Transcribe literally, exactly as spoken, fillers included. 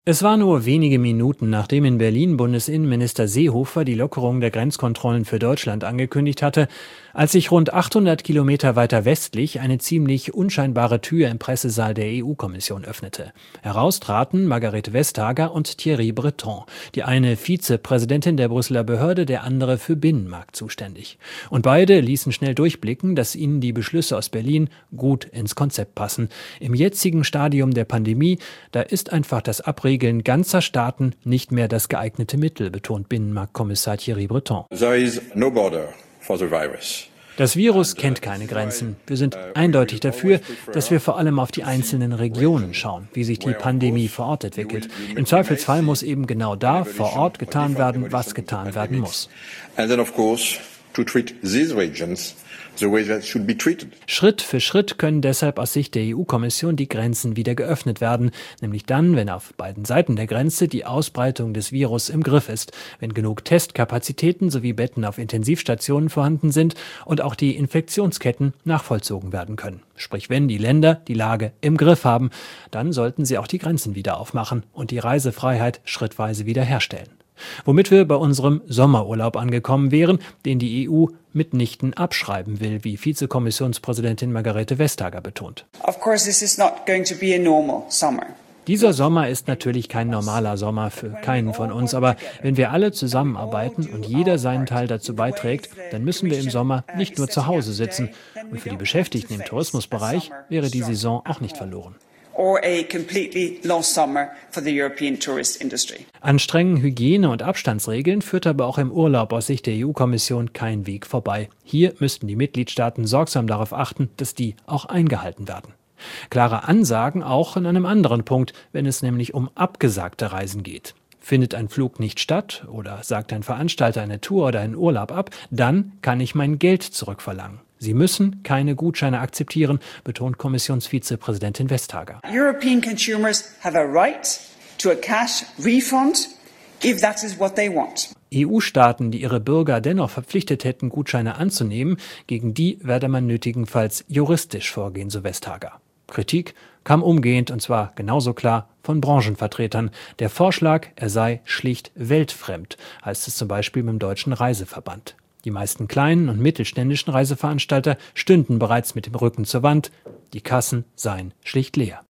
Es war nur wenige Minuten, nachdem in Berlin Bundesinnenminister Seehofer die Lockerung der Grenzkontrollen für Deutschland angekündigt hatte, als sich rund achthundert Kilometer weiter westlich eine ziemlich unscheinbare Tür im Pressesaal der E U-Kommission öffnete. Heraus traten Margrethe Vestager und Thierry Breton, die eine Vizepräsidentin der Brüsseler Behörde, der andere für Binnenmarkt zuständig. Und beide ließen schnell durchblicken, dass ihnen die Beschlüsse aus Berlin gut ins Konzept passen. Im jetzigen Stadium der Pandemie, da ist einfach das Abregeln ganzer Staaten nicht mehr das geeignete Mittel, betont Binnenmarktkommissar Thierry Breton. There is no border for the virus. Das Virus kennt keine Grenzen. Wir sind eindeutig dafür, dass wir vor allem auf die einzelnen Regionen schauen, wie sich die Pandemie vor Ort entwickelt. Im Zweifelsfall muss eben genau da vor Ort getan werden, was getan werden muss. And then of course to treat these regions the way that should be treated. Schritt für Schritt können deshalb aus Sicht der E U-Kommission die Grenzen wieder geöffnet werden, nämlich dann, wenn auf beiden Seiten der Grenze die Ausbreitung des Virus im Griff ist, wenn genug Testkapazitäten sowie Betten auf Intensivstationen vorhanden sind und auch die Infektionsketten nachvollzogen werden können. Sprich, wenn die Länder die Lage im Griff haben, dann sollten sie auch die Grenzen wieder aufmachen und die Reisefreiheit schrittweise wiederherstellen. Womit wir bei unserem Sommerurlaub angekommen wären, den die E U mitnichten abschreiben will, wie Vizekommissionspräsidentin Margrethe Vestager betont. Of course, this is not going to be a normal summer. Dieser Sommer ist natürlich kein normaler Sommer für keinen von uns, aber wenn wir alle zusammenarbeiten und jeder seinen Teil dazu beiträgt, dann müssen wir im Sommer nicht nur zu Hause sitzen. Und für die Beschäftigten im Tourismusbereich wäre die Saison auch nicht verloren. Or a completely lost summer for the European tourist industry. An strengen Hygiene- und Abstandsregeln führt aber auch im Urlaub aus Sicht der E U-Kommission kein Weg vorbei. Hier müssten die Mitgliedstaaten sorgsam darauf achten, dass die auch eingehalten werden. Klare Ansagen auch an einem anderen Punkt, wenn es nämlich um abgesagte Reisen geht. Findet ein Flug nicht statt oder sagt ein Veranstalter eine Tour oder einen Urlaub ab, dann kann ich mein Geld zurückverlangen. Sie müssen keine Gutscheine akzeptieren, betont Kommissionsvizepräsidentin Vestager. European consumers have a right to a cash refund if that is what they want. E U-Staaten, die ihre Bürger dennoch verpflichtet hätten, Gutscheine anzunehmen, gegen die werde man nötigenfalls juristisch vorgehen, so Vestager. Kritik kam umgehend, und zwar genauso klar, von Branchenvertretern. Der Vorschlag, er sei schlicht weltfremd, heißt es zum Beispiel beim Deutschen Reiseverband. Die meisten kleinen und mittelständischen Reiseveranstalter stünden bereits mit dem Rücken zur Wand. Die Kassen seien schlicht leer.